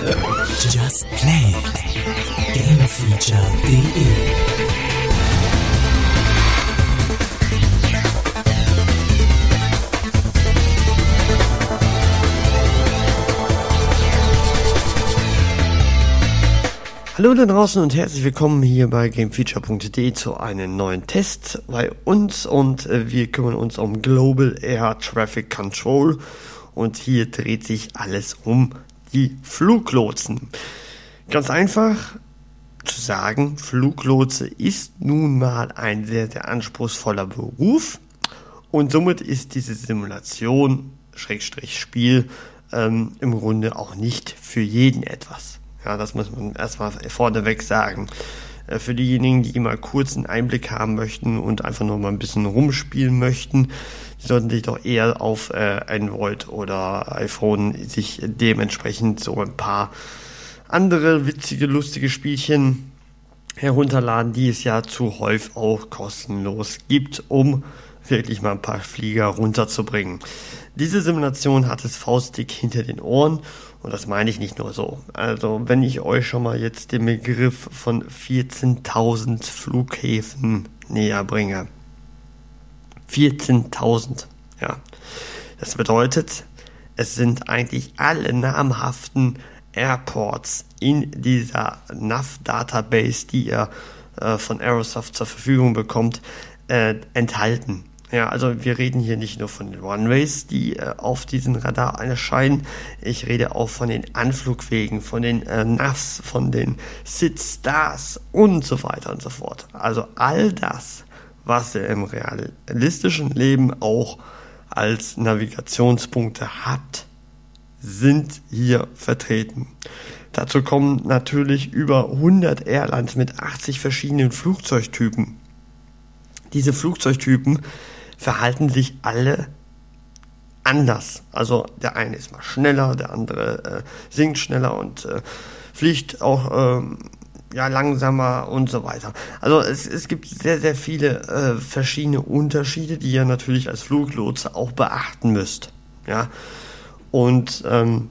Just Play. Gamefeature.de. Hallo da draußen und herzlich willkommen hier bei Gamefeature.de zu einem neuen Test bei uns und wir kümmern uns um Global Air Traffic Control und hier dreht sich alles um die Fluglotsen. Ganz einfach zu sagen, Fluglotse ist nun mal ein sehr, sehr anspruchsvoller Beruf und somit ist diese Simulation, Spiel, im Grunde auch nicht für jeden etwas. Ja, das muss man erstmal vorneweg sagen. Für diejenigen, die mal kurz einen Einblick haben möchten und einfach nur mal ein bisschen rumspielen möchten, die sollten sich doch eher auf Android oder iPhone sich dementsprechend so ein paar andere witzige, lustige Spielchen herunterladen, die es ja zu häufig auch kostenlos gibt, um wirklich mal ein paar Flieger runterzubringen. Diese Simulation hat es faustdick hinter den Ohren und das meine ich nicht nur so. Also wenn ich euch schon mal jetzt den Begriff von 14.000 Flughäfen näher bringe. 14.000, ja. Das bedeutet, es sind eigentlich alle namhaften Airports in dieser NAV-Database, die ihr von Aerosoft zur Verfügung bekommt, enthalten. Ja, also wir reden hier nicht nur von den Runways, die auf diesen Radar erscheinen. Ich rede auch von den Anflugwegen, von den NAVs, von den Sit-Stars und so weiter und so fort. Also all das, was ihr im realistischen Leben auch als Navigationspunkte habt, sind hier vertreten. Dazu kommen natürlich über 100 Airlines mit 80 verschiedenen Flugzeugtypen. Diese Flugzeugtypen verhalten sich alle anders. Also der eine ist mal schneller, der andere sinkt schneller und fliegt auch langsamer und so weiter. Also es gibt sehr, sehr viele verschiedene Unterschiede, die ihr natürlich als Fluglotse auch beachten müsst. Ja? Und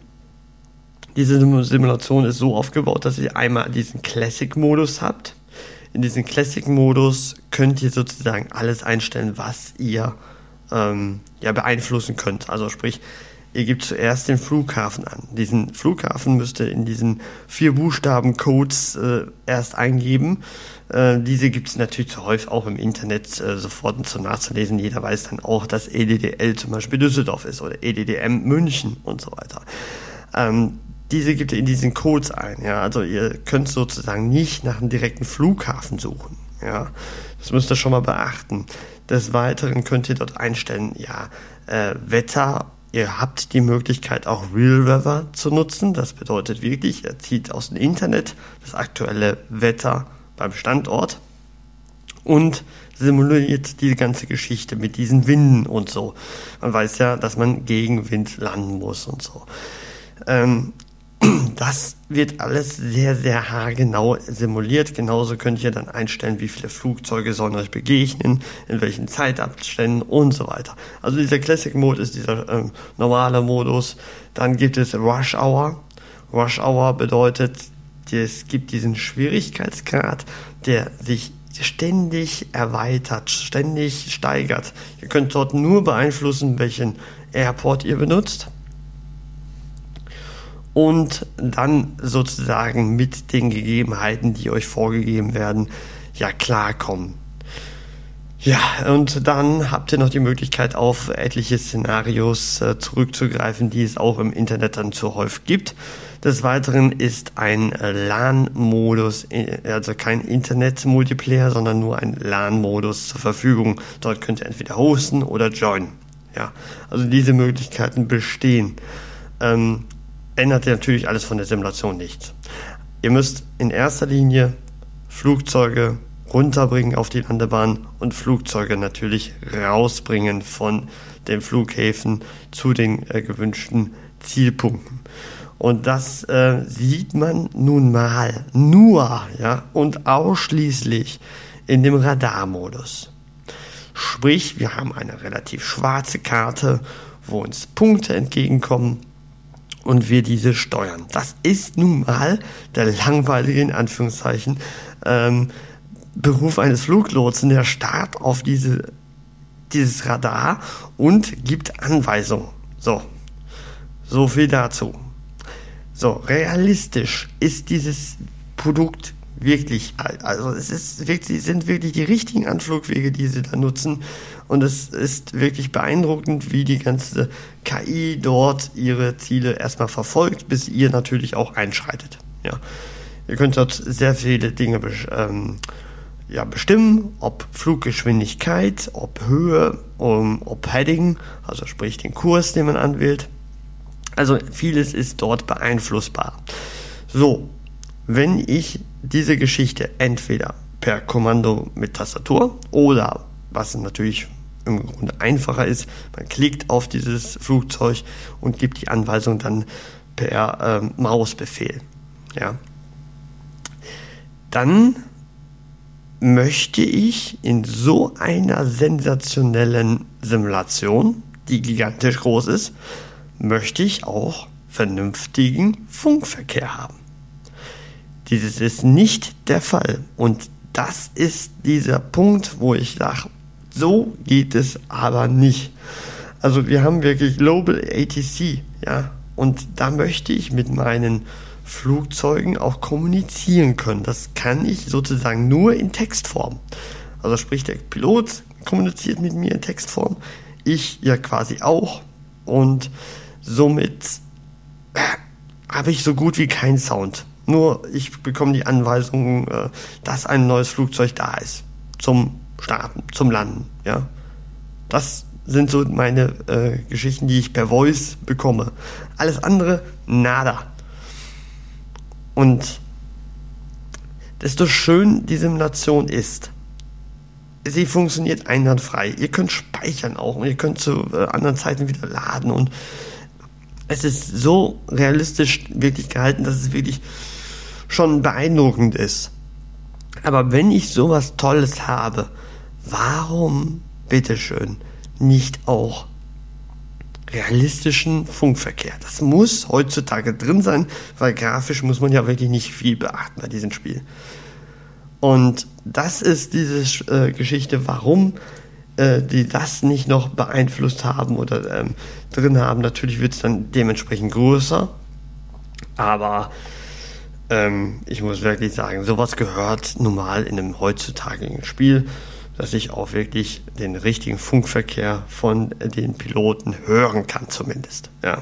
diese Simulation ist so aufgebaut, dass ihr einmal diesen Classic-Modus habt. In diesem Classic-Modus könnt ihr sozusagen alles einstellen, was ihr beeinflussen könnt. Also sprich, ihr gebt zuerst den Flughafen an. Diesen Flughafen müsst ihr in diesen 4 Buchstaben-Codes erst eingeben. Diese gibt es natürlich zu häufig auch im Internet sofort zum Nachzulesen. Jeder weiß dann auch, dass EDDL zum Beispiel Düsseldorf ist oder EDDM München und so weiter. Diese gibt ihr in diesen Codes ein, ja, also ihr könnt sozusagen nicht nach einem direkten Flughafen suchen, ja, das müsst ihr schon mal beachten. Des Weiteren könnt ihr dort einstellen, Wetter, ihr habt die Möglichkeit auch Real Weather zu nutzen, das bedeutet wirklich, ihr zieht aus dem Internet das aktuelle Wetter beim Standort und simuliert die ganze Geschichte mit diesen Winden und so. Man weiß ja, dass man gegen Wind landen muss und so. Das wird alles sehr, sehr haargenau simuliert. Genauso könnt ihr dann einstellen, wie viele Flugzeuge sollen euch begegnen, in welchen Zeitabständen und so weiter. Also dieser Classic Mode ist dieser normale Modus. Dann gibt es Rush Hour. Rush Hour bedeutet, es gibt diesen Schwierigkeitsgrad, der sich ständig erweitert, ständig steigert. Ihr könnt dort nur beeinflussen, welchen Airport ihr benutzt. Und dann sozusagen mit den Gegebenheiten, die euch vorgegeben werden, klarkommen. Ja, und dann habt ihr noch die Möglichkeit, auf etliche Szenarios zurückzugreifen, die es auch im Internet dann zu häufig gibt. Des Weiteren ist ein LAN-Modus, also kein Internet-Multiplayer, sondern nur ein LAN-Modus zur Verfügung. Dort könnt ihr entweder hosten oder joinen. Ja, also diese Möglichkeiten bestehen. Ändert natürlich alles von der Simulation nichts. Ihr müsst in erster Linie Flugzeuge runterbringen auf die Landebahn und Flugzeuge natürlich rausbringen von den Flughäfen zu den gewünschten Zielpunkten. Und das sieht man nun mal nur und ausschließlich in dem Radarmodus. Sprich, wir haben eine relativ schwarze Karte, wo uns Punkte entgegenkommen und wir diese steuern. Das ist nun mal der langweilige, in Anführungszeichen, Beruf eines Fluglotsen, der starrt auf dieses Radar und gibt Anweisungen. So viel dazu. So, realistisch ist dieses Produkt wirklich, also es sind wirklich die richtigen Anflugwege, die sie da nutzen, und es ist wirklich beeindruckend, wie die ganze KI dort ihre Ziele erstmal verfolgt, bis ihr natürlich auch einschreitet. Ja. Ihr könnt dort sehr viele Dinge bestimmen, ob Fluggeschwindigkeit, ob Höhe, ob Heading, also sprich den Kurs, den man anwählt. Also vieles ist dort beeinflussbar. So, wenn ich diese Geschichte entweder per Kommando mit Tastatur oder, was natürlich im Grunde einfacher ist, man klickt auf dieses Flugzeug und gibt die Anweisung dann per Mausbefehl. Ja. Dann möchte ich in so einer sensationellen Simulation, die gigantisch groß ist, möchte ich auch vernünftigen Funkverkehr haben. Dieses ist nicht der Fall. Und das ist dieser Punkt, wo ich sage, so geht es aber nicht. Also wir haben wirklich Global ATC, ja, und da möchte ich mit meinen Flugzeugen auch kommunizieren können. Das kann ich sozusagen nur in Textform. Also sprich, der Pilot kommuniziert mit mir in Textform, ich ja quasi auch, und somit habe ich so gut wie keinen Sound. Nur ich bekomme die Anweisung, dass ein neues Flugzeug da ist. Zum Starten, zum Landen. Ja? Das sind so meine Geschichten, die ich per Voice bekomme. Alles andere, nada. Und desto schön die Simulation ist, sie funktioniert einwandfrei. Ihr könnt speichern auch und ihr könnt zu anderen Zeiten wieder laden, und es ist so realistisch wirklich gehalten, dass es wirklich schon beeindruckend ist. Aber wenn ich sowas Tolles habe, warum, bitteschön, nicht auch realistischen Funkverkehr? Das muss heutzutage drin sein, weil grafisch muss man ja wirklich nicht viel beachten bei diesem Spiel. Und das ist diese Geschichte, warum die das nicht noch beeinflusst haben oder drin haben. Natürlich wird es dann dementsprechend größer, aber ich muss wirklich sagen, sowas gehört normal in einem heutzutage Spiel, dass ich auch wirklich den richtigen Funkverkehr von den Piloten hören kann zumindest. Ja.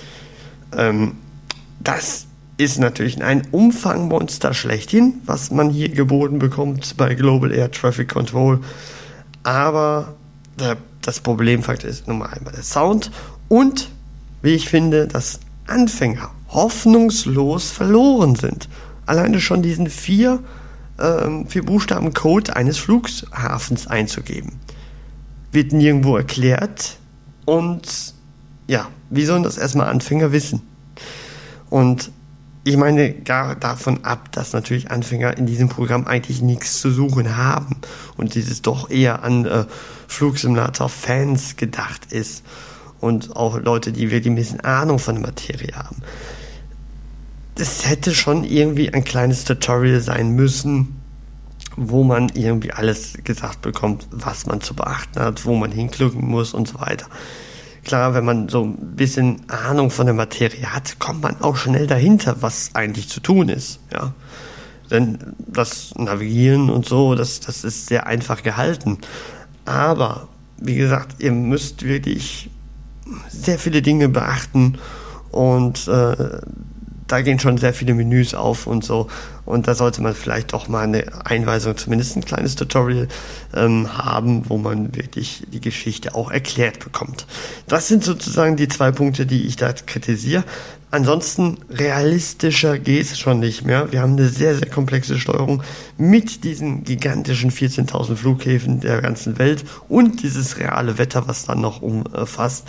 Das ist natürlich ein Umfangmonster schlechthin, was man hier geboten bekommt bei Global Air Traffic Control. Aber das Problemfaktor ist Nummer einmal der Sound und, wie ich finde, dass Anfänger hoffnungslos verloren sind. Alleine schon diesen vier Buchstaben Code eines Flughafens einzugeben. Wird nirgendwo erklärt, und ja, wie sollen das erstmal Anfänger wissen? Und ich meine gar davon ab, dass natürlich Anfänger in diesem Programm eigentlich nichts zu suchen haben und dieses doch eher an Flugsimulator-Fans gedacht ist und auch Leute, die wirklich ein bisschen Ahnung von der Materie haben. Das hätte schon irgendwie ein kleines Tutorial sein müssen, wo man irgendwie alles gesagt bekommt, was man zu beachten hat, wo man hinklicken muss und so weiter. Klar, wenn man so ein bisschen Ahnung von der Materie hat, kommt man auch schnell dahinter, was eigentlich zu tun ist. Ja? Denn das Navigieren und so, das ist sehr einfach gehalten. Aber, wie gesagt, ihr müsst wirklich sehr viele Dinge beachten, und da gehen schon sehr viele Menüs auf und so. Und da sollte man vielleicht doch mal eine Einweisung, zumindest ein kleines Tutorial haben, wo man wirklich die Geschichte auch erklärt bekommt. Das sind sozusagen die 2 Punkte, die ich da kritisiere. Ansonsten realistischer geht es schon nicht mehr. Wir haben eine sehr, sehr komplexe Steuerung mit diesen gigantischen 14.000 Flughäfen der ganzen Welt und dieses reale Wetter, was dann noch umfasst.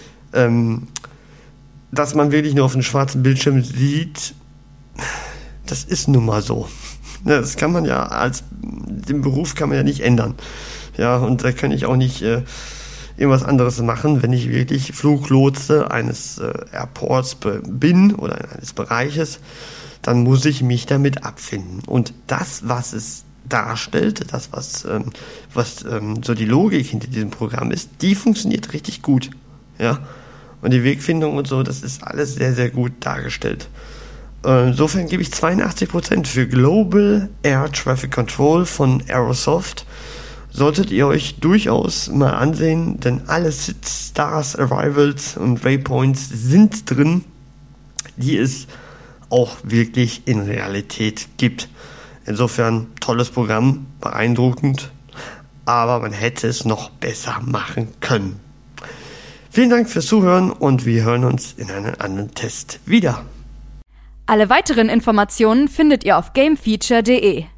Dass man wirklich nur auf einem schwarzen Bildschirm sieht, das ist nun mal so. Das kann man ja den Beruf kann man ja nicht ändern. Ja, und da kann ich auch nicht irgendwas anderes machen, wenn ich wirklich Fluglotse eines Airports bin oder eines Bereiches, dann muss ich mich damit abfinden. Und das, was es darstellt, das, was so die Logik hinter diesem Programm ist, die funktioniert richtig gut. Ja? Und die Wegfindung und so, das ist alles sehr, sehr gut dargestellt. Insofern gebe ich 82% für Global Air Traffic Control von Aerosoft. Solltet ihr euch durchaus mal ansehen, denn alle Stars, Arrivals und Waypoints sind drin, die es auch wirklich in Realität gibt. Insofern tolles Programm, beeindruckend, aber man hätte es noch besser machen können. Vielen Dank fürs Zuhören und wir hören uns in einem anderen Test wieder. Alle weiteren Informationen findet ihr auf gamefeature.de.